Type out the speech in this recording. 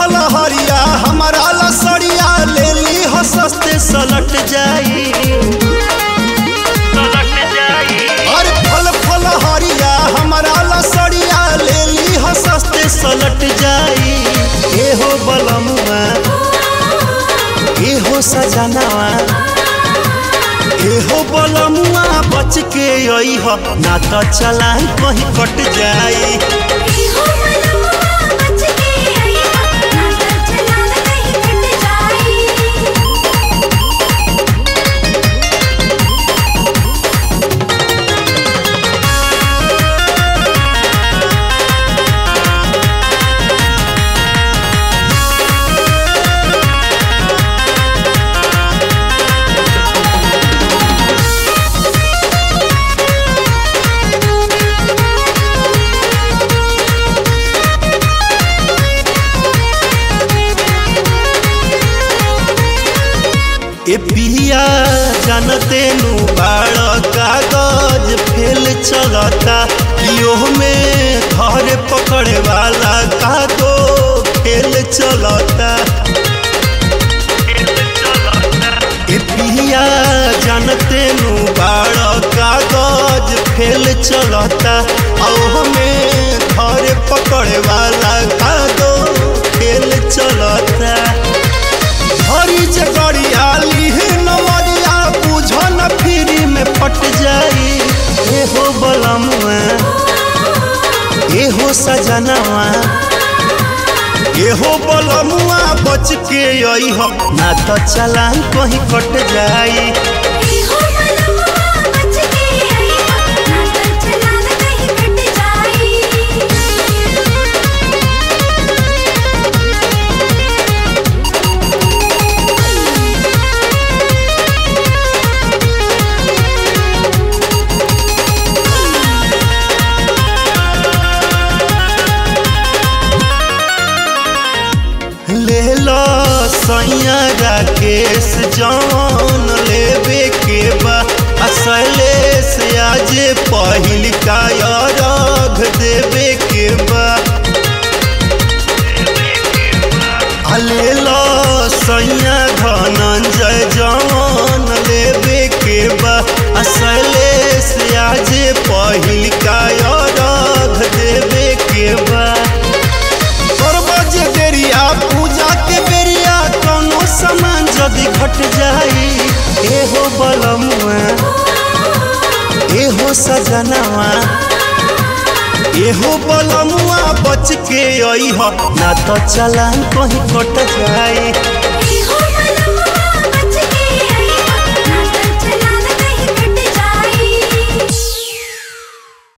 फल हरिया हमारा लसड़िया ले ली हो सस्ते सलट जाई। अरे फल फल हरिया हमारा लसड़िया ले ली हो सस्ते सलट जाई। ए हो बलमुआ ए हो सजनवा ए हो बलमुआ बच के आई हो ना तो चलान कहीं कट जाई। ए पिया जानते नु बाड़ कागज फेल चलता यो में घर पकड़े वाला का दो खेल चलता। ए पिया जानते नु बाड़ कागज फेल चलता औ में घर पकड़े वाला का दो खेल चलता। हरी जगड़िया लीहे नवरिया बुझो न फ्री में फट जाई। ए हो बलमुआ ए हो सजनवा ए हो बलमुआ बच के आई हो ना तो चलान कहीं कट जाई। ले लो सैया राकेश जौन लेबे के बा असलेस आज पहिल का अर्घ देवे के बा। ले लो सैया धनंजय जौन लेबे के बा असलेस आज पहिल का अर्घ देवे के बा। पूजा के बेरिया कोनो सामान जदि घट जाई। ए हो बलमुआ ए हो सजनवा ए हो बलमुआ बच के आई हो ना तो चलान कहीं कट जाई।